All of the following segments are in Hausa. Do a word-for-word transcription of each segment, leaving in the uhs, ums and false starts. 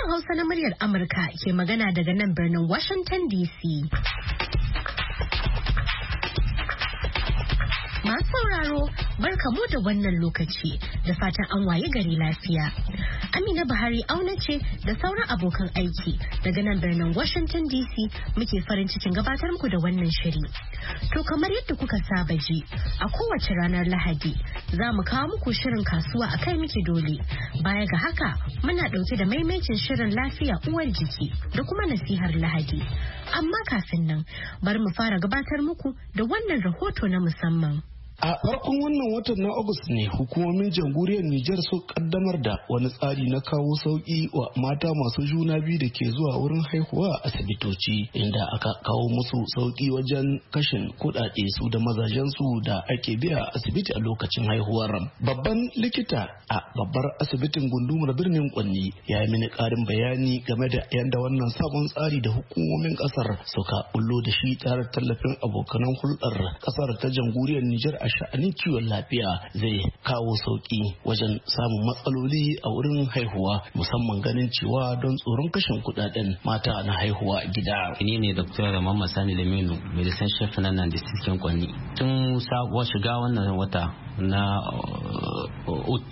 Sashen Hausa na muryar Amurka ke magana daga nan birnin Washington D C. Masu sauraro, barkamu da wannan lokaci da fatan an waye gari lafiya. Amina Buhari auna ce da sauran abokan aiki daga nan birnin Washington D C muke farin cikin gabatar muku da wannan shiri. To kamar yadda kuka saba ji, a kowace ranar Lahadi za mu kawo muku shirin kasuwa a kai miki dole. Baya ga haka muna ɗauke da maimacin shirin lafiya uwar jiki da kuma nasihar Lahadi. Amma kafin nan bari mu fara gabatar muku da wannan rahoto na musamman. A farkon wannan watan na Agusta ne hukumomin jamhuriyar Nijar su kaddamar da wani tsari na kawo sauki wa mata masu juna biyu da ke zuwa wurin haihuwa a asibitoci, inda aka kawo musu sauki wajen kashin kuɗaɗe su da mazajen su da ake biya a asibiti a lokacin haihuwar. Babban likita a babbar asibitin gundumar birnin Kwanni ya yi mini ƙarin bayani game da yadda wannan sabon tsari da hukumomin ƙasar suka bullo da shi tare tallafin abokanan hulɗar ƙasar ta jamhuriyar Nijar a sha'anin kiwon lafiya zai kawo sauki wajen samun matsaloli a wurin haihuwa, musamman ganin cewa don tsoron kashin kudaden mata na haihuwa a gida. Ni ne Doktor Mamman Sani Laminu, Medicine Chef na nan da cikin Kwanni. Tun sabuwar shiga wannan wata na ut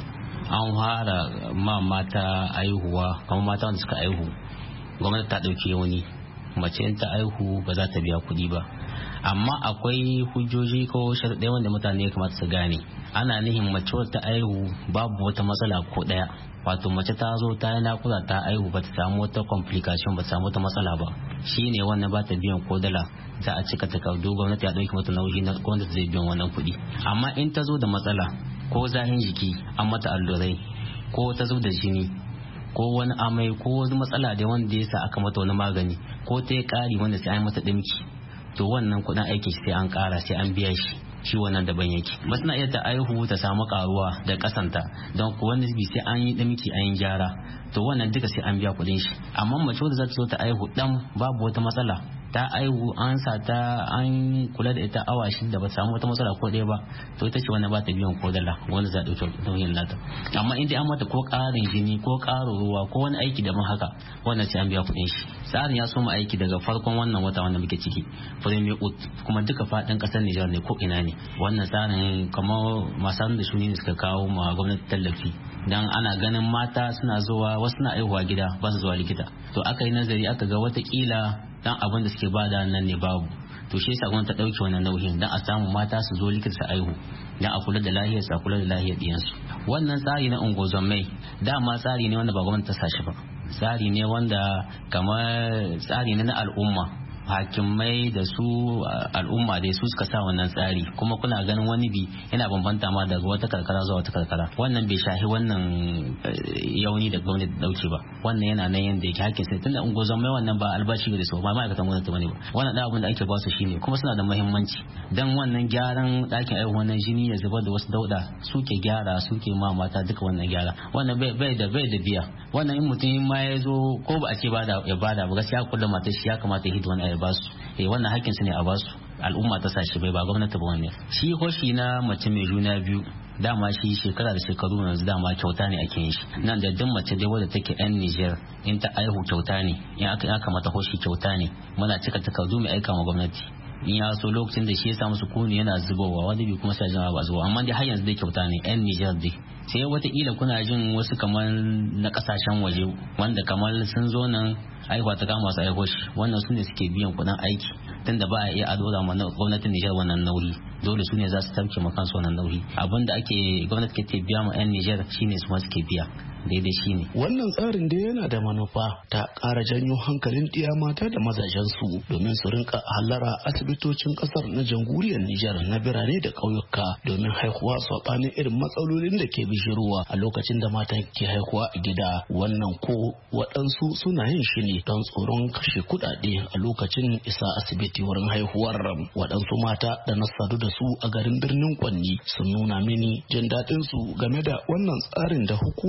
an fara ma mata aihuwa, kamar mata wanda suka aihu gwamnati ta dauke wani mace ta aihu ba za ta biya kuɗi ba, amma akwai hujjoji ko sharaɗai wanda mutane ya kamata su gane. Ana nihin mace ta aihu babu wata matsala ko ɗaya, wato mace ta zo ta yi nakuda ta aihu ba ta samu wata complication ba ta samu wata matsala ba, shine wannan ba ta biyan ko dala, za a cika takardu gwamnati ya ɗauki mata nauyi na gwamnati zai biyan wannan kuɗi. Amma in ta zo da matsala ko zahin jiki an mata allurai ko ta zo da jini ko wani amai ko wani matsala da wanda ya sa aka mata wani magani ko ta yi ƙari wanda sai an mata ɗinki, to wannan kuɗin aiki sai an ƙara sai an biya shi shi wannan daban yake. Ba suna iya ta aihu ta samu karuwa da kasanta don ku wani bi sai an yi ɗinki an yi gyara, to wannan duka sai an biya kuɗin shi. Amma mace wadda za ta zo ta aihu dan babu wata matsala, ta aihu an sa ta an kula da ita awa shida ba samu wata matsala ko ɗaya ba, to ita ce wanda ba ta biyan ko dala wanda za a ɗauki nauyin nata. Amma in dai an mata ko ƙarin jini ko ƙarin ruwa ko wani aiki daban haka, wannan sai an biya kuɗin shi. Tsarin ya soma aiki daga farkon wannan wata wanda muke ciki premier ut, kuma duka faɗin ƙasar Nijar ne ko ina ne. Wannan tsarin kamar masu da shuni ne suka kawo ma gwamnati tallafi, dan ana ganin mata suna zuwa wasu na aihuwa gida ba su zuwa likita, to aka yi nazari aka ga watakila dan abin da suke bada nan ne babu, to shi yasa gwamnati ta dauke wannan nauyin dan a samu mata su zo likita su aihu, dan a kula da lafiyar su, a kula da lafiyar diyansu. Wannan tsari na ungozomai dama tsari ne wanda ba gwamnati ta sashi ba, tsari ne wanda kamar tsari ne na al'umma, hakimai da su al'umma dai su suka sa wannan tsari, kuma kuna ganin wani bi yana bambanta ma daga wata karkara zuwa wata karkara. Wannan bai shahi wannan yauni da gwamnati da dauke ba, wannan yana nan yanda yake hakkin sai, tunda ungozomai wannan ba albashi da su ba ma'aikatan gwamnati bane ba, wannan da abin da ake ba su shine kuma suna da muhimmanci dan wannan gyaran dakin aihu, wannan jini ya zubar da wasu dauda suke gyara, suke ma mata duka wannan gyara. Wannan bai bai da bai da biya, wannan in mutum ma ya zo ko ba a ce ba da ya bada ba, gaskiya kullum mata shi ya kamata ya hidi wannan ya basu, eh wannan hakkin su ne a basu, al'umma ta sashi bai ba gwamnati ba wannan. Shi hoshi na mace mai juna biyu dama shi shekara da shekaru yanzu dama kyauta ne ake yin shi nan da duk mace dai wadda take yan Niger in ta aihu kyauta ne, in aka aka mata hoshi kyauta ne, muna cika takardu mai aika ma gwamnati, in ya so lokacin da shi ya samu sukuni yana zubowa wanda bi kuma sai jama'a ba zuwa, amma dai har yanzu dai kyauta ne yan Niger dai. Sai wataƙila kuna jin wasu kamar na kasashen waje wanda kamar sun zo nan aihuwa ta kama su aiho shi, wannan su ne suke biyan kuɗin aiki, tunda ba a iya adora ma gwamnatin Nijar wannan nauyi, dole su ne za su tafke ma kansu wannan nauyi. Abinda ake gwamnati ke biya ma 'yan Nijar shine su ma suke biya, daidai shine. Wannan tsarin da yana da manufa ta ƙara janyo hankalin ɗiya mata da mazajen su domin su rinka hallara asibitocin ƙasar na jamhuriyar Nijar na birane da ƙauyuka domin haihuwa saɓanin irin matsalolin da ke bishiruwa a lokacin da mata ke haihuwa a gida. Wannan ko waɗansu suna yin shi ne don tsoron kashe kuɗaɗe a lokacin isa asibiti wurin haihuwar. Waɗansu mata da na sadu da su a garin birnin Kwanni sun nuna mini jin daɗin su game da wannan tsarin da hukumomin ƙasar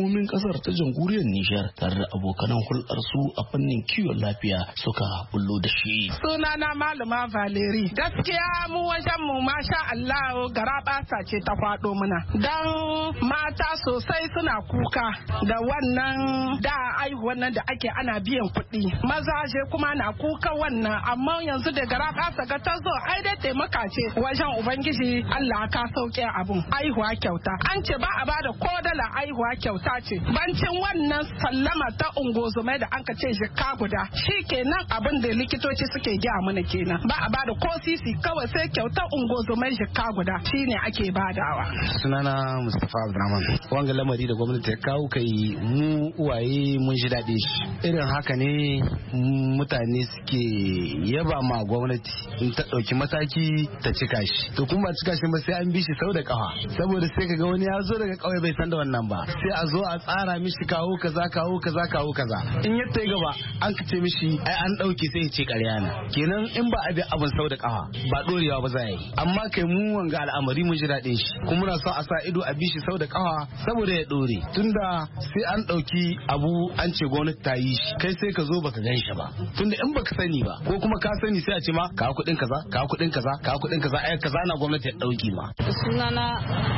kasar ta jamhuriyar Nijar tare da abokanan hulɗar su a fannin kiwon lafiya suka bullo da shi. Sunana Malama Valeri. Gaskiya mu wajen mu masha Allah garabasa ce ta faɗo mana. Dan mata sosai suna kuka da wannan da aihuwan nan da ake ana biyan kuɗi. Mazaje kuma na kuka wannan amma yanzu da garabasa ga ta zo ai dai taimaka ce wajen Ubangiji Allah ka sauke abun. Aihuwa kyauta. An ce ba a bada ko dala aihuwa kyauta ce. Bancin wannan sallama ta ungozumai da an ka ce jika guda. Shi kenan abin da likitoci suke gaya mana kenan. Ba a bada ko sisi kawai sai kyauta ungozumai jika guda. Shi ne ake badawa. Sunana Mustapha Abdurrahman. Wanga lamari da gwamnati ya kawo kai mu uwaye mun ji daɗin shi. Irin haka ne mutane suke yaba ma gwamnati in ta ɗauki mataki ta cika shi. To kuma cika shi ba sai an bi shi sau da kafa. Saboda sai kaga wani ya zo daga kauye bai san da wannan ba. Sai a zo a tsara mishi kawo kaza kawo kaza kawo kaza. In ya tai gaba an kace mishi ai an ɗauke sai ya ce ƙarya ne. Kenan in ba a bi abin sau da kafa ba ɗorewa ba za a yi. Amma kai mu wanga al'amari mun ji daɗin shi. Kuma muna son a sa ido a bi shi sau da kafa saboda ya ɗore. Tunda sai an ɗauki abu an ce gwamnati ta yi shi kai sai ka zo baka gan shi ba. Tunda in baka sani ba ko kuma ka sani sai a ce ma kawo kuɗin kaza kawo kuɗin kaza kawo kuɗin kaza ai kaza na gwamnati ya ɗauki ma. Sunana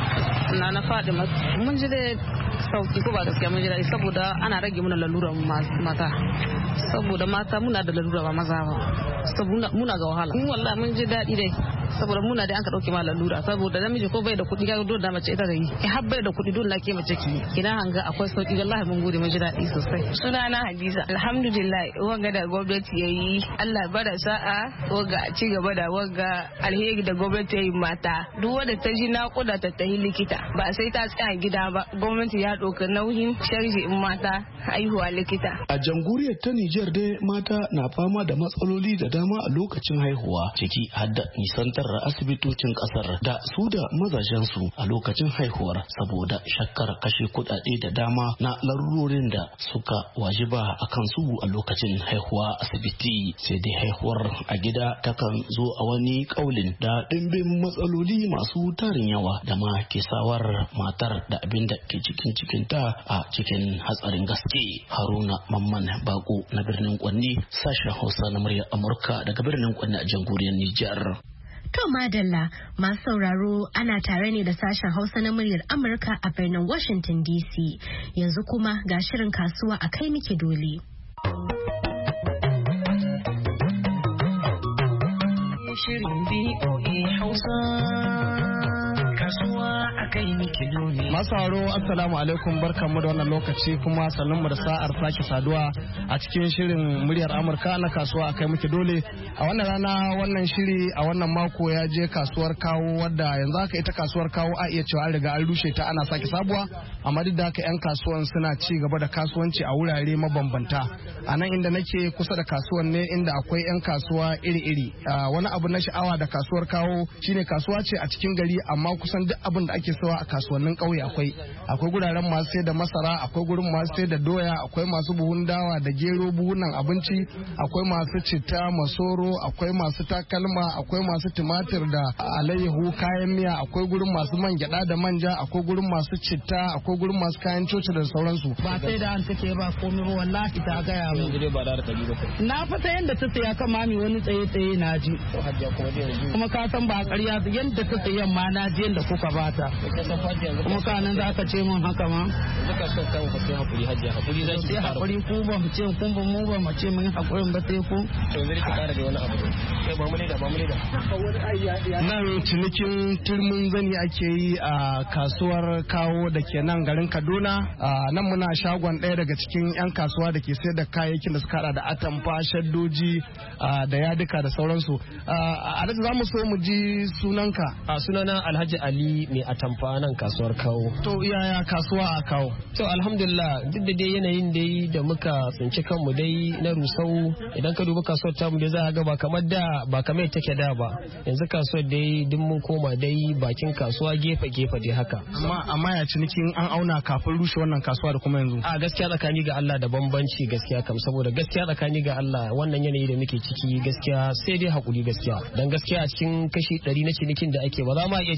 na na Fadima mun ji da sauki ko ba gaskiya mun ji daɗi saboda ana rage muna lalura mata saboda mata muna da lalura ba maza ba saboda muna ga wahala mun wallahi mun ji daɗi dai saboda muna da an ka dauke ma lalura saboda namiji ko bai da kuɗi ga dole da mace ita da yi eh har bai da kuɗi dole ke mace ki kina hanga akwai sauki wallahi mun gode mun ji daɗi sosai. Sunana Hadiza alhamdulillah wanga da gwamnati yayi Allah bada sa'a wanga ci gaba da wanga alheri da gwamnati yayi mata duk wanda ta ji naƙuda ta tahi likita ba sai ta tsaya gida ba gwamnati ya ɗauka nauyin sharji in mata haihuwa likita. A jamhuriyar ta Nijar dai mata na fama da matsaloli da dama a lokacin haihuwa ciki har da nisantar asibitocin kasar da su da mazajensu a lokacin haihuwar saboda shakkar kashe kuɗaɗe da dama na larurorin da suka wajiba a kansu a lokacin haihuwa asibiti sai dai haihuwar a gida takan zo a wani kaulin da ɗimbin matsaloli masu tarin yawa da ma ke sawar matar da abin da ke cikin cikinta a cikin hatsarin gaske. Haruna Mamman Bako na birnin Kwanni sashen Hausa na muryar Amurka daga birnin Kwanni a jamhuriyar Nijar. To madalla masu sauraro ana tare ne da sashen Hausa na muryar Amurka a birnin Washington D C. Yanzu kuma ga shirin kasuwa a kai miki dole. Shirin B O A Hausa kasuwa a kai miki dole. Masu haro assalamu alaikum barkanmu da wannan lokaci kuma sannunmu da sa'ar sake saduwa a cikin shirin muryar Amurka na kasuwa a kai miki dole. A wannan rana wannan shiri a wannan mako ya je kasuwar Kawo wadda yanzu haka ita kasuwar Kawo a iya cewa an riga an rushe ta ana sake sabuwa amma duk da haka yan kasuwan suna ci gaba da kasuwanci a wurare mabambanta. A nan inda nake kusa da kasuwan ne inda akwai yan kasuwa iri-iri. Wani abu na sha'awa da kasuwar Kawo shine kasuwa ce a cikin gari amma kusan duk abin da ake sawa a kasuwannin ƙauye akwai akwai guraren masu sai da masara, akwai gurin masu sai da doya, akwai masu buhun dawa da gero, buhunan abinci, akwai masu citta, masoro, akwai masu takalma, akwai masu tumatir da alayyahu, kayan miya, akwai gurin masu man gyada da manja, akwai gurin masu citta, akwai gurin masu kayan coci da sauransu. Ba sai da an take ba komai ba wallahi ta gaya mu. Na fata yanda ta saya kan mami wani tsaye tsaye na ji. Kuma ka san ba ƙarya yanda ta sayan ma na ji yanda kuka bata. Kuma kanan za ka ce mun haka ma. Duka son kawo ka sai hakuri hajiya hakuri za ki fara. Hakuri ku ba mu ce kun ba mu ba mu ce mun hakurin ba sai ku. To zai ka fara da wani abu. Kai ba mu da ba mu da. Nan cinikin turmin zani ake yi a kasuwar Kawo da ke nan garin Kaduna. Nan muna shagon ɗaya daga cikin 'yan kasuwa da ke sayar da kayayyakin da suka hada da atamfa, shaddoji da yadika da sauransu. Alhaji za mu so mu ji sunanka. Sunana Alhaji Ali mai atamfa nan kasuwar Kawo. To yaya kasuwa a Kawo? To alhamdulillah duk da dai yanayin dai da muka tsinci kanmu dai na rusau idan ka duba kasuwar tamu dai za a ga ba kamar da ba kamar take da ba. Yanzu kasuwar dai duk mun koma dai bakin kasuwa gefe gefe dai haka. Amma amma ya cinikin an auna kafin rushe wannan kasuwa da kuma yanzu. A gaskiya tsakani ga Allah da bambanci gaskiya kam saboda gaskiya tsakani ga Allah wannan yanayi da muke ciki gaskiya sai dai hakuri gaskiya dan gaskiya a cikin kashi ɗari na cinikin da ake ba za mu iya cewa da gaskiya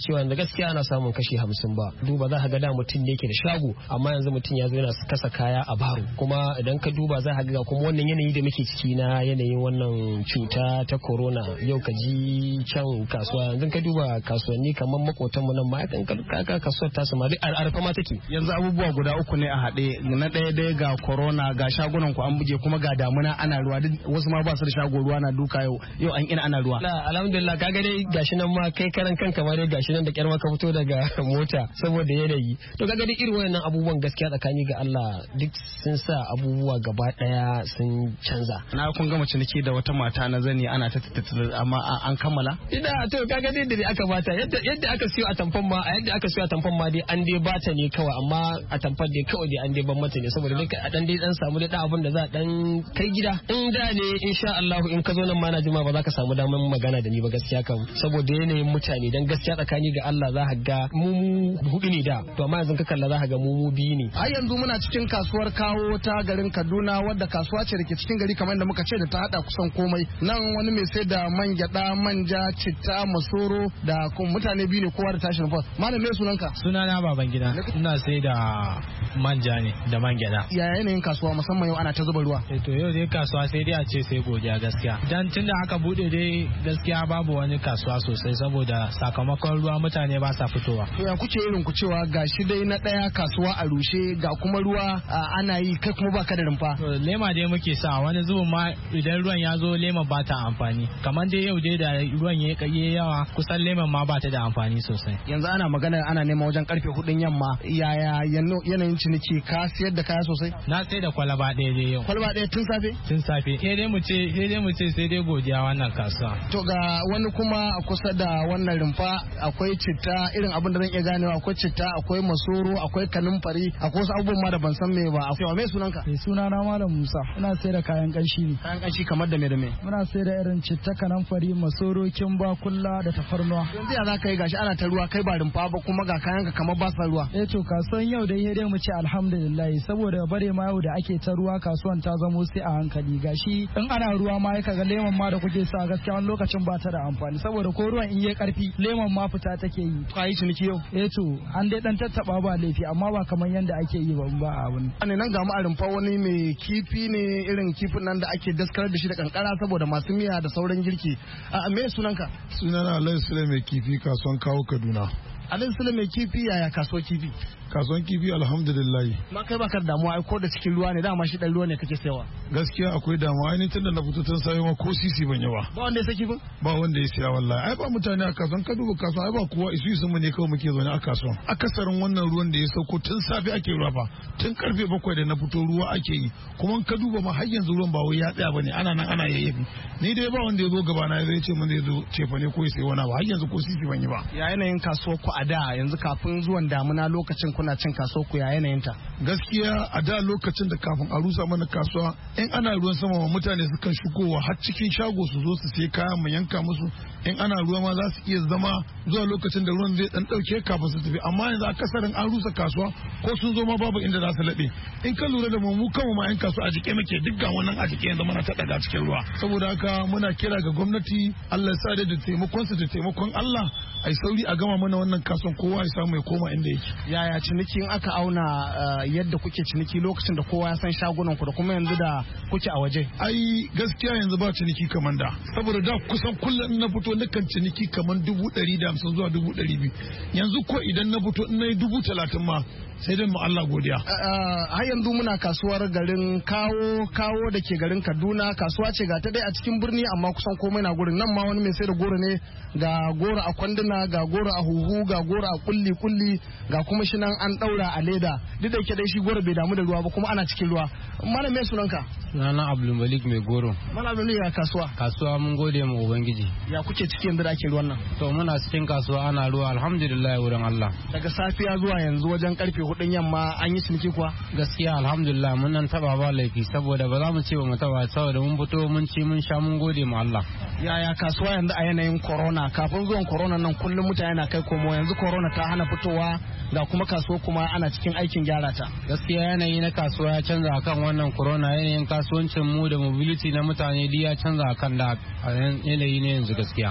gaskiya ana samun kashi hamsin ba. Duba za ka ga da mutum ne yake da shago amma yanzu mutum ya zo yana kasa kaya a baro, kuma idan ka duba za ka ga kuma wannan yanayi da muke ciki na yanayin wannan cuta ta corona, yau ka ji can kasuwa, yanzu ka duba kasuwanni kamar makotan mu nan ma kan ka kasuwar ta sama duk arfa ma take. Yanzu abubuwa guda uku ne a haɗe, na ɗaya dai ga corona, ga shagunan ku an buge, kuma ga damuna ana ruwa, duk wasu ma ba su da shago ruwa na duka yau yau an ina ana ruwa. Alhamdulillah kaga dai gashi nan ma kai karan kanka ma dai gashi nan da kyar ka fito daga mota saboda yanayi. To kaga dai irin wannan abubuwan gaskiya tsakani ga Allah duk sun sa abubuwa gaba daya sun canza. Na kun gama ciniki da wata mata na zani ana ta amma an kammala? Ina to kaga dai da aka bata yadda yadda aka siyo a tamfan ma a yadda aka siyo a tamfan ma dai an dai bata ne kawai, amma a tamfan dai kawai dai an dai ban mata ne saboda dai a dan dai dan samu dai abin da za dan kai gida. In da ne insha Allah in ka zo nan ma na jima ba za ka samu daman magana da ni ba gaskiya kan saboda yanayin mutane, dan gaskiya tsakani ga Allah za ka ga mu hudu ne da, to amma yanzu ka kalla za ka ga mu mu biyu ne. A yanzu muna cikin kasuwar Kawo ta garin Kaduna, wadda kasuwa ce da ke cikin gari kamar da muka ce da ta hada kusan komai. Nan wani mai sai da man gyada, manja, citta, masoro da kuma mutane biyu ne kowa da tashin fa. Malam me sunanka? Sunana Babangida. Ina sai da manja ne da man gyada. Ya yanayin kasuwa musamman yau ana ta zuba ruwa? Eh to yau dai kasuwa sai dai a ce sai godiya gaskiya. Dan tunda aka bude dai gaskiya babu wani kasuwa sosai saboda sakamakon ruwa mutane ba sa fitowa. To ya kuke irin ku cewa gashi dai na daya kasuwa a rushe ga kuma ruwa ana yi kai kuma baka da rumfa? To lema dai muke sa, wani zubin ma idan ruwan ya zo lema ba ta amfani. Kamar dai yau dai da ruwan ya kai yawa kusan leman ma ba ta da amfani sosai. Yanzu ana magana ana neman wajen karfe hudun yamma, yaya yanayin ciniki ka siyar da kaya sosai? Na sai da kwalaba ɗaya dai yau. Kwalaba ɗaya tun safe? Tun safe. Sai dai mu ce sai dai mu ce sai dai godiya wannan kasuwa. To ga wani kuma a kusa da wannan rumfa akwai citta, irin abin da zan iya ganewa akwai citta, akwai masoro, akwai kanumfari, akwai wasu abubuwan ma da ban san me ba. Akwai me sunanka? Eh sunana Malam Musa. Ina sai da kayan kanshi ne. Kayan kanshi kamar da me da me? Muna sai da irin citta, kanumfari, masoro, kimba, kulla da tafarnuwa. Yanzu ya za ka yi gashi ana ta ruwa kai ba rumfa ba kuma ga kayan ka kamar ba sa ruwa. Eh to kasuwan yau dai dai mu ce alhamdulillah saboda bare ma yau da ake ta ruwa kasuwan ta zamo sai a hankali. Gashi in ana ruwa ma ya kaga lemon ma da kuke sa gaskiya wani lokacin ba ta da amfani saboda ko ruwan in yi karfi lemon ma fita take yi. Ka yi ciniki yau? Eh to an dai dan tattaba ba laifi amma ba kamar yanda ake yi ba ba abun. Ane nan ga mu a rumfa wani mai kifi ne, irin kifin nan da ake daskarar da shi da kankara saboda masu miya da sauran girki. A me sunanka? Sunana Alhaji Sule mai kifi, kasuwan Kawo Kaduna. Alhaji Sule mai kifi, yaya kasuwar kifi? Kasuwan kifi alhamdulillah. Ma kai baka damuwa ai ko da cikin ruwa ne, dama shi dan ruwa ne kake sayawa. Gaskiya akwai damuwa, ai tun da na fito tun sai ma ko sisi ban yawa. Ba wanda ya saki kifin? Ba wanda ya siya wallahi. Ai ba mutane a kasuwan, ka duba kasuwa ai ba kowa, isu isu mu ne kawai muke zaune a kasuwan. Akasarin wannan ruwan da ya sauko tun safe ake ruwa fa. Tun karfe bakwai da na fito ruwa ake yi. Kuma ka duba ma har yanzu ruwan ba wai ya tsaya bane, ana nan ana yayyafi. Ni dai ba wanda ya zo gaba na ya ce mun zai zo cefa ne ko ya sayi wani ba, har yanzu ko sisi ban yi ba. Ya yanayin kasuwar ku a da yanzu kafin zuwan damuna lokacin kuna cin kasuwar ku ya yanayinta? Gaskiya a da lokacin da kafin a rusa mana kasuwa in ana ruwan sama mutane sukan shigowa har cikin shago su zo su sai kaya mu yanka musu. In ana ruwa ma za su iya zama zuwa lokacin da ruwan zai dan dauke kafin su tafi, amma yanzu akasarin an rusa kasuwa ko sun zo ma babu inda za su laɓe. In ka lura da mu mu kanmu ma yan kasuwa a jike muke, duk ga wannan a jike yanzu muna ta daga cikin ruwa. Saboda haka muna kira ga gwamnati, Allah ya sa da taimakon su da taimakon Allah ai sauri a gama mana wannan kasuwan kowa ya samu ya koma inda yake. Yaya ciniki in aka auna yadda kuke ciniki lokacin da kowa ya san shagunan ku da kuma yanzu da kuke a waje? Ai gaskiya yanzu ba ciniki kamar da, saboda da kusan kullum na fito nakan ciniki kamar dubu ɗari da hamsin zuwa dubu ɗari biyu. Yanzu ko idan na fito in na yi dubu talatin ma sai dai mu Allah godiya. Har yanzu muna kasuwar garin Kawo Kawo da ke garin Kaduna, kasuwa ce ga ta dai a cikin birni amma kusan komai na gurin. Nan ma wani mai sai da goro ne, ga goro a kwanduna, ga goro a huhu, ga goro a kulli kulli, ga kuma shi nan an daura a leda. Duk da yake dai shi goro bai damu da ruwa ba kuma ana cikin ruwa. Malam me sunanka? Sunana Abdul Malik mai goro. Malam Abdul ya kasuwa? Kasuwa mun gode mu ubangiji. Ya kuke ciki yanzu da ake ruwan nan? To muna cikin kasuwa ana ruwa alhamdulillah wurin Allah. Daga safiya zuwa yanzu wajen karfe hudun yamma an yi ciniki kuwa? Gaskiya alhamdulillah mun nan taba ba laifi saboda ba za mu ce ba mu taba, saboda mun fito mun ci mun sha mun gode mu Allah. Yaya kasuwa yanzu a yanayin corona? Kafin zuwan corona nan kullum mutane na kai komo, yanzu corona ta hana fitowa ga kuma kasuwa kuma ana cikin aikin gyara ta. Gaskiya yanayi na kasuwa ya canza akan wannan corona, yanayin kasuwancin mu da mobility na mutane duk ya canza akan da yanayi ne yanzu gaskiya.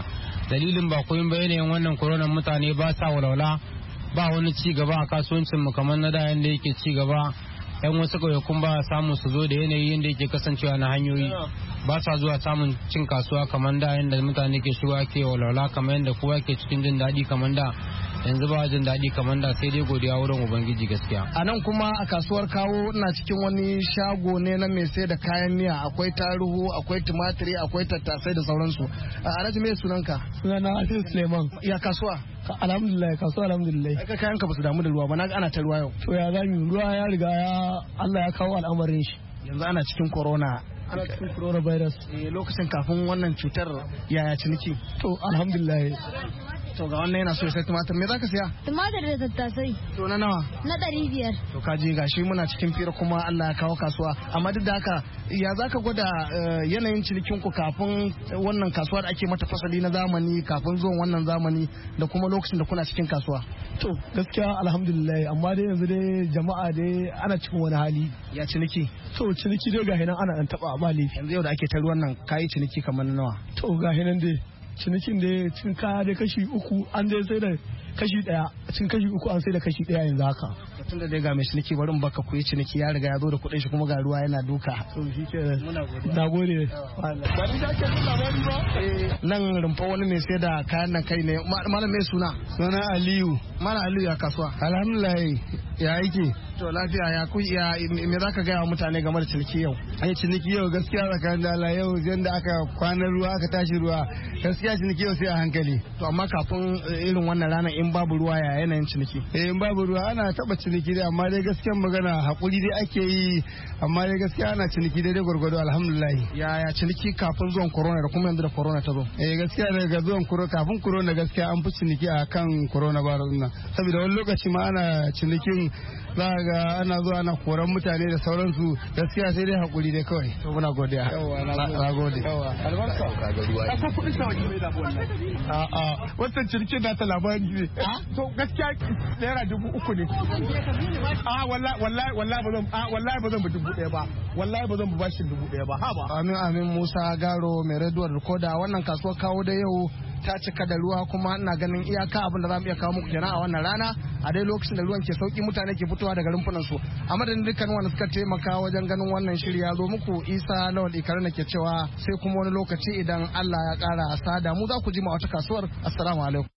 dalilin ba koyin ba yanayin wannan corona mutane ba sa walwala ba wani ci gaba a kasuwancin mu kamar na da yanda yake ci gaba. Yan wasu ƙauyakun ba samu su zo da yanayi yadda yake kasancewa na hanyoyi ba sa zuwa samun cin kasuwa kamar da yadda mutane ke shiga ke walwala kamar yadda kowa ke cikin jin daɗi kamar da yanzu ba jin daɗi kamar da sai dai godiya wurin ubangiji gaskiya. A nan kuma a kasuwar Kawo ina cikin wani shago ne na mai sai da kayan miya akwai taruhu akwai tumatiri akwai tattasai da sauransu. A Alhaji me sunanka? Sunana Aziz Suleiman. Ya kasuwa? Alhamdulillah kasuwa alhamdulillah. Aka kayan ka basu damu da ruwa ba na ga ana ta ruwa yau. To ya zami ruwa ya riga ya Allah ya kawo al'amarin shi. Yanzu ana cikin corona. Ana cikin coronavirus. Eh lokacin kafin wannan cutar yaya ciniki? To alhamdulillah. To ga wannan yana so sai tumatir me zaka siya? Tumatir da tattasai. To na nawa? Na ɗari biyar. To ka je gashi muna cikin fira kuma Allah ya kawo kasuwa amma duk da haka ya zaka gwada yanayin cinikin ku kafin wannan kasuwa da ake mata fasali na zamani kafin zuwan wannan zamani da kuma lokacin da kuna cikin kasuwa? To gaskiya alhamdulillah amma dai yanzu dai jama'a dai ana cikin wani hali. Ya ciniki? To ciniki dai gahi nan ana dan taba ba laifi. Yanzu yau da ake ta ruwan nan kayi ciniki kamar nawa? To gahi nan dai cinikin da cin kaya da kashi uku an dai sai da kashi daya cin kashi uku an sai da kashi daya yanzu haka. Tun da dai ga mai ciniki bari in baka kuyi ciniki ya riga ya zo da kuɗin shi kuma ga ruwa yana duka. To shi ke na gode. Nan rumfa wani mai sai da kayan nan kai ne malam mai suna? Suna Aliyu. Malam Aliyu ya kasuwa? Alhamdulillah ya yake. To lafiya ya ku ya me zaka gaya wa mutane game da ciniki yau? Ai ciniki yau gaskiya tsakanin da Allah yau yanda aka kwana ruwa aka tashi ruwa gaskiya ciniki yau sai a hankali. To amma kafin irin wannan rana in babu ruwa ya yanayin ciniki? Eh in babu ruwa ana taba ciniki dai amma dai gaskiyar magana hakuri dai ake yi amma dai gaskiya ana ciniki dai gwargwado alhamdulillah. Ya ya ciniki kafin zuwan corona da kuma yanzu da corona ta zo? Eh gaskiya daga zuwan corona kafin corona gaskiya an fi ciniki a kan corona virus nan saboda wani lokaci ma ana cinikin za ga ana zuwa ana koran mutane da sauransu gaskiya sai dai hakuri dai kawai. To muna godiya. Yawa na gode. Yawa albarka. Kaga ruwa. Ka san kudin shawaki mai da wannan. A a wannan cinikin da ta labari ne. To gaskiya naira dubu uku ne. A wallahi wallahi wallahi ba zan a wallahi ba zan bi dubu ɗaya ba. Wallahi ba zan bi bashin dubu ɗaya ba. Ha ba. Amin amin Musa Garo mai radio recorder wannan kasuwar Kawo da yau ta cika da ruwa kuma ina ganin iyaka abin da za mu iya kawo muku kenan a wannan rana a dai lokacin da ruwan ke sauki mutane ke fitowa daga rumfunan su a madadin dukkan wanda suka taimaka wajen ganin wannan shiri ya zo muku Isa Lawal Ikare nake cewa sai kuma wani lokaci idan Allah ya kara sada mu za ku ji mu a wata kasuwar. Assalamu alaikum.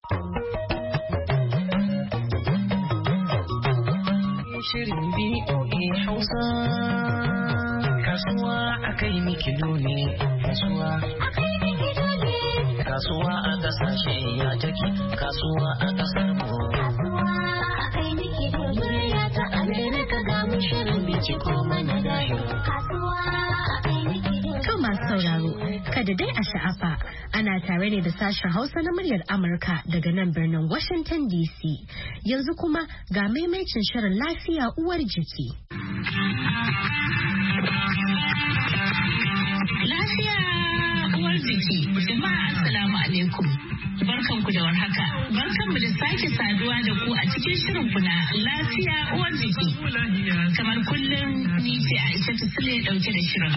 Shirin B O A Hausa kasuwa akai miki dole kasuwa akai miki dole kasuwa a kasashe ya take kasuwa a kasar mu kasuwa akai miki dole ya ta America ga mu shirin binciko mana dahir kasuwa akai miki dole. To masu sauraro kada dai a sha'afa ana tare ne da sashen Hausa na muryar Amurka daga nan birnin Washington D C yanzu kuma ga maimacin shirin lafiya uwar jiki. Lafiya uwar jiki, jama'a assalamu alaikum. Barkanku da warhaka. Barkanmu da sake saduwa da ku a cikin shirin ku na lafiya uwar jiki. Kamar kullum ni ce Aisha Sule dauke da shirin.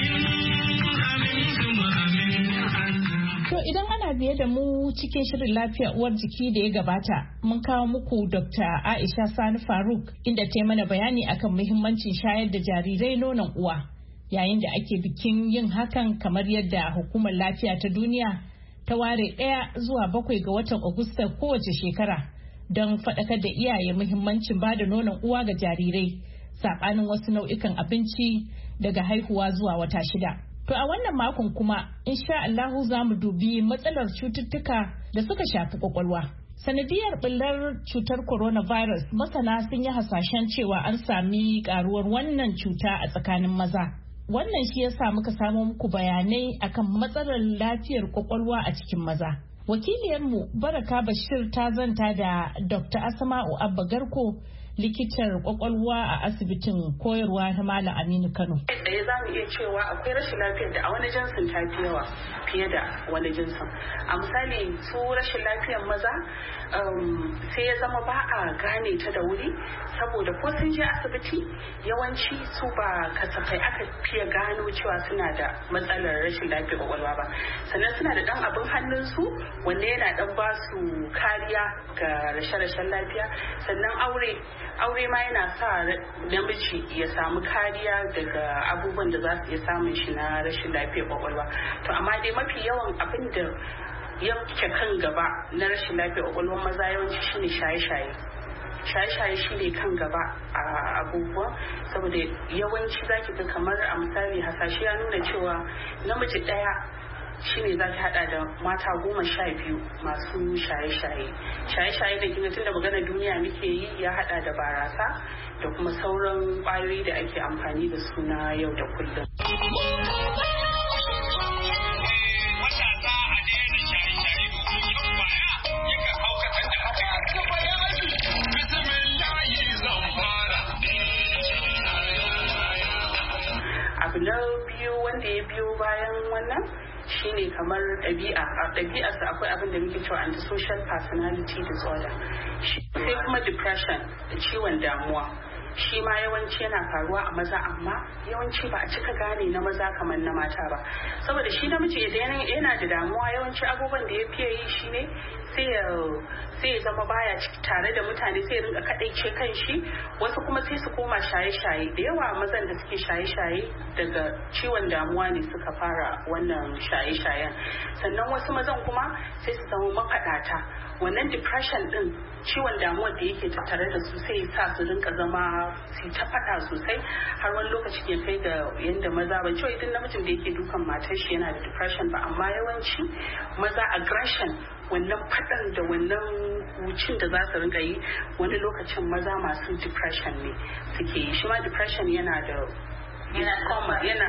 To idan ana biye da mu cikin shirin lafiya uwar jiki da ya gabata, mun kawo muku Dokta Aisha Sani Faruk inda ta yi mana bayani akan muhimmancin shayar da jarirai nonon uwa. Yayin da ake bikin yin hakan kamar yadda hukumar lafiya ta duniya ta ware ɗaya zuwa bakwai ga watan Agusta kowace shekara don faɗakar da iyaye muhimmancin ba da nonon uwa ga jarirai saɓanin wasu nau'ikan abinci daga haihuwa zuwa wata shida. To a wannan makon kuma insha Allahu za mu dubi matsalar cututtuka da suka shafi kwakwalwa. Sanadiyar ɓullar cutar coronavirus masana sun yi hasashen cewa an sami karuwar wannan cuta a tsakanin maza. Wannan shi yasa muka samo muku bayanai akan matsalar lafiyar kwakwalwa a cikin maza. Wakiliyarmu Baraka Bashir ta zanta da Dokta Asma'u Abba Garko likitar kwakwalwa a asibitin koyarwa ta Malam Aminu Kano. Ɗaya za mu iya cewa akwai rashin lafiyar da a wani jinsin ta fi yawa fiye da wani jinsin. A misali su rashin lafiyar maza sai ya zama ba a gane ta da wuri saboda ko sun je asibiti yawanci su ba kasafai aka fiye gano cewa suna da matsalar rashin lafiyar kwakwalwa ba, sannan suna da dan abin hannunsu wanda yana dan ba su kariya ga rashe-rashen lafiya. Sannan aure aure ma yana sa namiji ya samu kariya daga abubuwan da za su iya samun shi na rashin lafiyar kwakwalwa. To amma dai mafi yawan abin da yanke kan gaba na rashin lafiyar kwakwalwar maza yawanci shine shaye-shaye shaye-shaye shi ne kan gaba a abubuwa, saboda yawanci zaki ga kamar a misali hasashe ya nuna cewa namiji daya shine za ki hada da mata goma sha biyu masu shaye-shaye shaye-shaye da kinga tun da magana duniya muke yi ya hada da barasa da kuma sauran kwayoyi da ake amfani da su na yau da kullum. Abu na biyu wanda ya biyo bayan wannan shine kamar ɗabi'a a ɗabi'arsa akwai abin da muke cewa antisocial personality disorder, sai kuma depression da ciwon damuwa. Shi ma yawanci yana faruwa a maza amma yawanci ba a cika gane na maza kamar na mata ba, saboda shi namiji idan yana da damuwa yawanci abubuwan da ya fiye yi shine sai ya sai ya zama baya tare da mutane, sai ya rinka kadaice kan shi. Wasu kuma sai su koma shaye-shaye. Da yawa mazan da suke shaye-shaye daga ciwon damuwa ne suka fara wannan shaye-shayen. Sannan wasu mazan kuma sai su zama mafaɗata. Wannan depression din, ciwon damuwa da yake tattare da su sai sa su rinka zama su ta faɗa sosai, har wani lokaci ya kai ga yanda maza ba cewa idan namijin da yake dukan matar shi yana da depression ba, amma yawanci maza aggression, wannan faɗan da wannan wucin da za su rinka yi wani lokacin maza masu depression ne suke yi. Shi ma depression yana da yana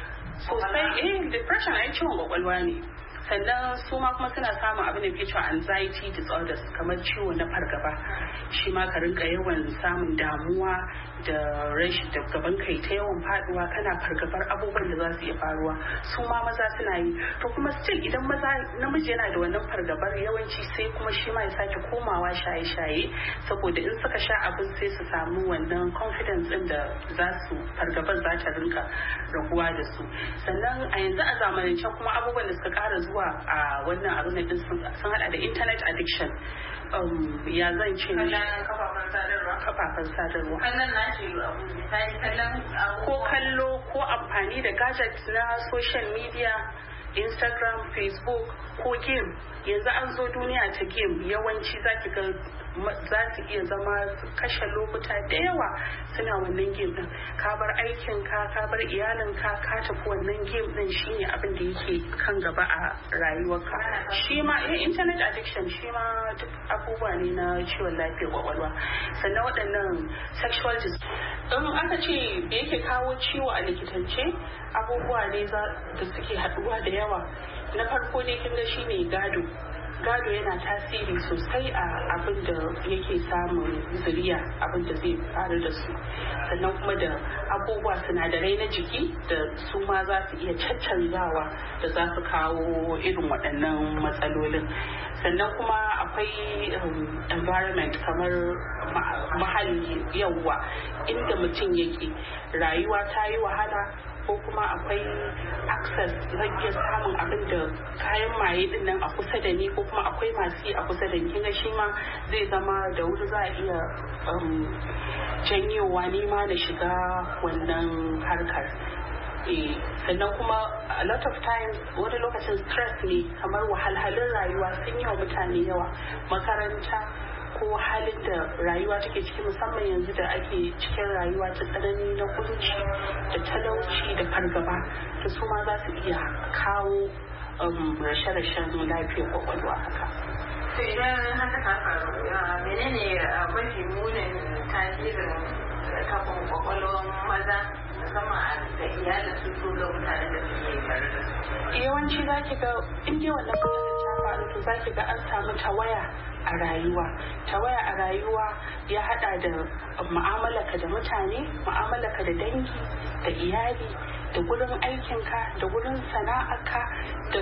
sosai eh depression ai ciwon kwakwalwa ne. Sannan su ma kuma suna samun abin da ke cewa anxiety disorders kamar ciwo na fargaba. Shi ma ka rinka yawan samun damuwa da rashin da gaban kai ta yawan faduwa, kana fargabar abubuwan da za su iya faruwa. Su ma maza suna yi. To kuma still idan maza namiji yana da wannan fargabar yawanci sai kuma shi ma ya sake komawa shaye-shaye, saboda in suka sha abin sai su samu wannan confidence din da za su fargabar za ta rinka raguwa da su. Sannan a yanzu a zamanance kuma abubuwan da suka kara zuwa a wannan abin da sun hada da internet addiction. Ya zan ce kafafen sadarwa kafafen sadarwa kallon nashi misali kallon ko kallo ko amfani da gadgets na social media, Instagram, Facebook ko game. Yanzu an zo duniya ta game, yawanci zaki ga za su iya zama kashe lokuta da yawa suna wannan game din. Ka bar aikin ka ka bar iyalin ka ka tafi wannan game din, shine abin da yake kan gaba a rayuwarka. Shi ma eh internet addiction shi ma duk abubuwa ne na ciwon lafiyar kwakwalwa. Sannan waɗannan sexual disease in aka ce da yake kawo ciwo a likitance, abubuwa ne da suke haɗuwa da yawa. Na farko dai kin ga shine gado gado yana tasiri sosai a abin da yake samun zuriya, abin da zai faru da su. Sannan kuma da abubuwa sinadarai na jiki da su ma za su iya caccanzawa da za su kawo irin waɗannan matsalolin. Sannan kuma akwai environment kamar mahalli, yawwa inda mutum yake rayuwa ta yi wahala, ko kuma akwai access zan iya samun abin da kayan maye din nan a kusa da ni, ko kuma akwai masu yi a kusa da ni, kinga shi ma zai zama da wuri za a iya janyowa ni ma na shiga wannan harkar. Eh, sannan kuma a lot of times wani lokacin stress ne, kamar wahalhalun rayuwa sun yi wa mutane yawa, makaranta ko halin da rayuwa take ciki, musamman yanzu da ake cikin rayuwa ta tsanani na kunci da talauci da fargaba, da su ma za su iya kawo rashe-rashen lafiyar kwakwalwa haka. Sai idan haka ta faru, menene mafi munin tasirin kafin kwakwalwar maza musamman da iyalin su su ga mutane da suke tare da su? Yawanci za ki ga in dai wannan matsalar ta faru, to za ki ga an samu tawaya a rayuwa. Tawaya a rayuwa ya hada da mu'amalaka da mutane, mu'amalaka da dangi, da iyali, da gurin aikinka da gurin sana'arka da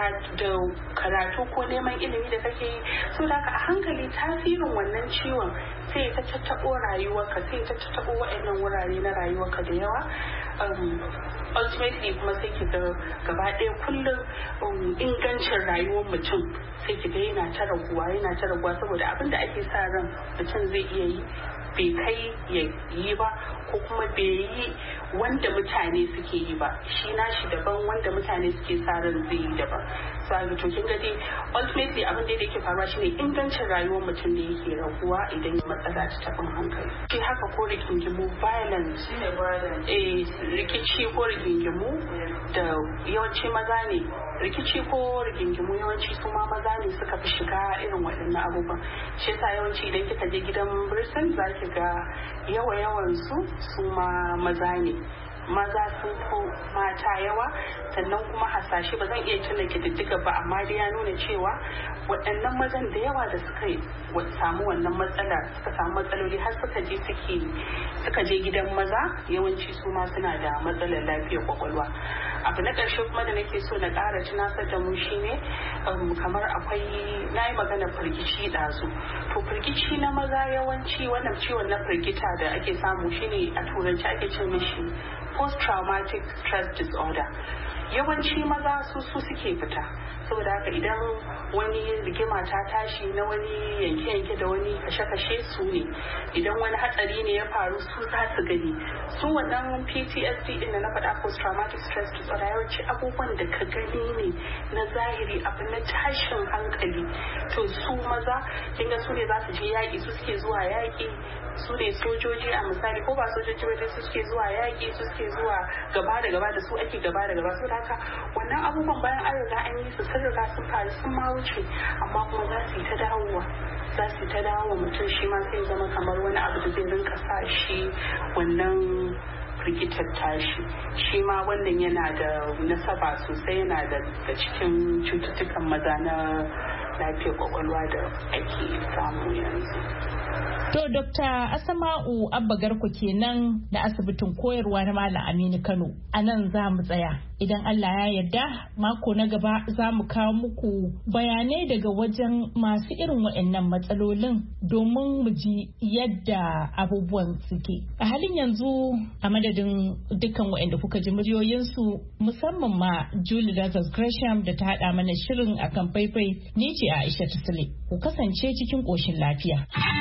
karatu ko neman ilimi da kake yi. So da a hankali tasirin wannan ciwon sai ta tattaɓo rayuwarka, sai ta tattaɓo waɗannan wurare na rayuwarka da yawa. Um, ultimately kuma sai ki ga gaba ɗaya kullum um, ingancin rayuwar mutum sai ki ga yana ta raguwa yana ta raguwa saboda abin da ake sa ran mutum zai iya yi bai kai ya yi ba, ko kuma bai yi wanda mutane suke yi ba, shi nashi daban wanda mutane suke sa ran zai yi daban. So to kin ga dai ultimately abin da yake faruwa shine ingancin rayuwar mutum ne yake raguwa idan matsala ta tabin hankali. Shi haka ko rigingimu violence eh rikici ko rigingimu da yawanci maza ne, rikici ko rigingimu yawanci su ma maza ne suka fi shiga irin waɗannan abubuwan. Shi yasa yawanci idan kika je gidan birsin za ki ga yawa yawan su su ma maza ne, maza sun fi mata yawa. Sannan kuma hasashe ba zan iya tuna kididdiga ba, amma dai ya nuna cewa waɗannan mazan da yawa da suka samu wannan matsala suka samu matsaloli har suka je suke suka je gidan maza yawanci su ma suna da matsalar lafiyar kwakwalwa. Abu na ƙarshe kuma da nake so na ƙara tunasar da mu shine kamar akwai na yi magana firgici ɗazu, to firgici na maza yawanci wannan ciwon na firgita da ake samu shine a turanci ake ce mishi post traumatic stress disorder. Yawanci maza su su suke fita, saboda haka idan wani rigima ta tashi na wani yanke-yanke da wani kashe-kashe su ne, idan wani hatsari ne ya faru su za su gani. Su wannan P T S D din da na faɗa post traumatic stress disorder yawanci abubuwan da ka gani ne na zahiri, abu na tashin hankali. To su maza kinga su ne za su je yaƙi, su suke zuwa yaƙi, su ne sojoji a misali, ko ba sojoji ba su suke zuwa yaƙi, su suke zuwa gaba da gaba da su ake gaba da gaba. So haka wannan abubuwan bayan an riga an yi su sun riga sun faru sun ma wuce, amma kuma za su yi ta dawowa za su yi ta dawowa mutum shi ma sai zama kamar wani abu da zai rinka sa shi wannan firgitar tashi. Shi ma wannan yana da nasaba sosai, yana da cikin cututtukan maza na lafiyar kwakwalwa da ake samu yanzu. To Dokta Asama'u Abba Garko kenan na asibitin koyarwa na Malam Aminu Kano. A nan za mu tsaya. Idan Allah ya yarda mako na gaba za mu kawo muku bayanai daga wajen masu irin waɗannan matsalolin domin mu ji yadda abubuwan suke. A halin yanzu a madadin dukkan waɗanda kuka ji muryoyinsu musamman ma Julie Lazarus Gresham da ta haɗa mana shirin akan faifai, ni ce Aisha Tusule. Ku kasance cikin ƙoshin lafiya.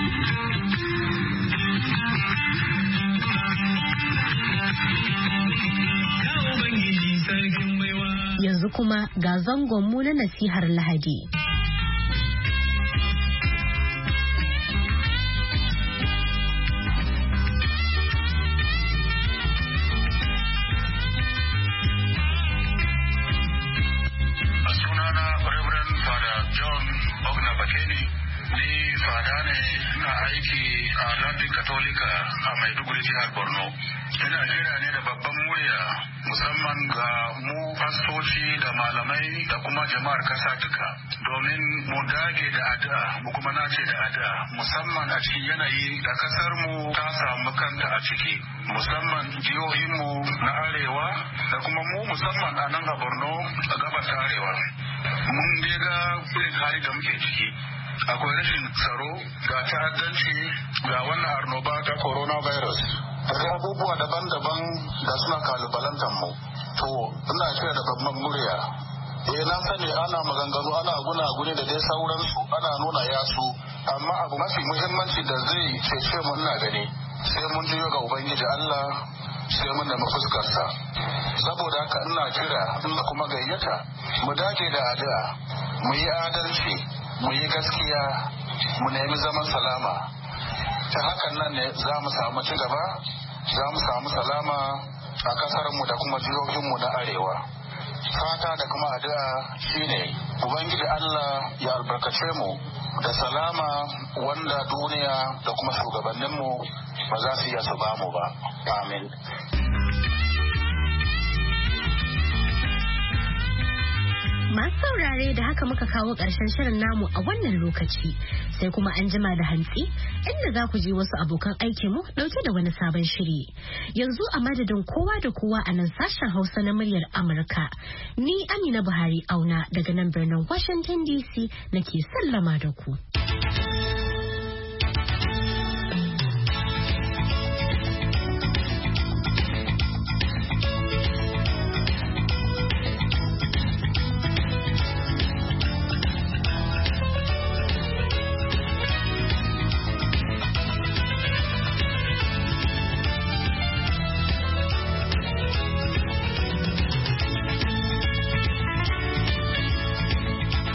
Yanzu kuma ga zangonmu na nasihar Lahadi. Katolika a Maiduguri jihar Borno. Ina kira ne da babban murya musamman ga mu fastoci da malamai da kuma jama'ar kasa duka domin mu dage da addu'a, mu kuma nace da addu'a musamman a cikin yanayi da kasar mu ta samu kanta a ciki, musamman jihohin mu na arewa da kuma mu musamman a nan a Borno a gabas ta arewa. Mun ga irin hali da muke ciki. Akwai rashin tsaro, ga ta'addanci, ga wannan annoba ta coronavirus, da abubuwa daban-daban da suna kalubalantar mu. To ina kira da babban murya, eh na sani ana maganganu, ana guna-guni da dai sauransu, ana nuna yasu, amma abu mafi muhimmanci da zai cece mu ina gani sai mun jiyo ga Ubangiji Allah, sai mun da mafuskarsa. Saboda haka ina kira, ina kuma gayyata mu dage da addu'a, mu yi adalci, mu yi gaskiya, mu nemi zaman salama. Ta hakan nan ne za mu samu ci gaba, za mu samu salama a kasarmu da kuma jihohinmu na arewa. Fata da kuma addu'a shine Ubangiji Allah ya albarkace mu da salama wanda duniya da kuma shugabanninmu ba za su iya su ba mu ba. Amin. Masu saurare da haka muka kawo ƙarshen shirin namu a wannan lokaci sai kuma an jima da hantsi inda za ku ji wasu abokan aikinmu ɗauke da wani sabon shiri. Yanzu a madadin kowa da kowa a nan sashen Hausa na muryar Amurka. Ni Amina Buhari Auna daga nan birnin Washington D C nake sallama da ku.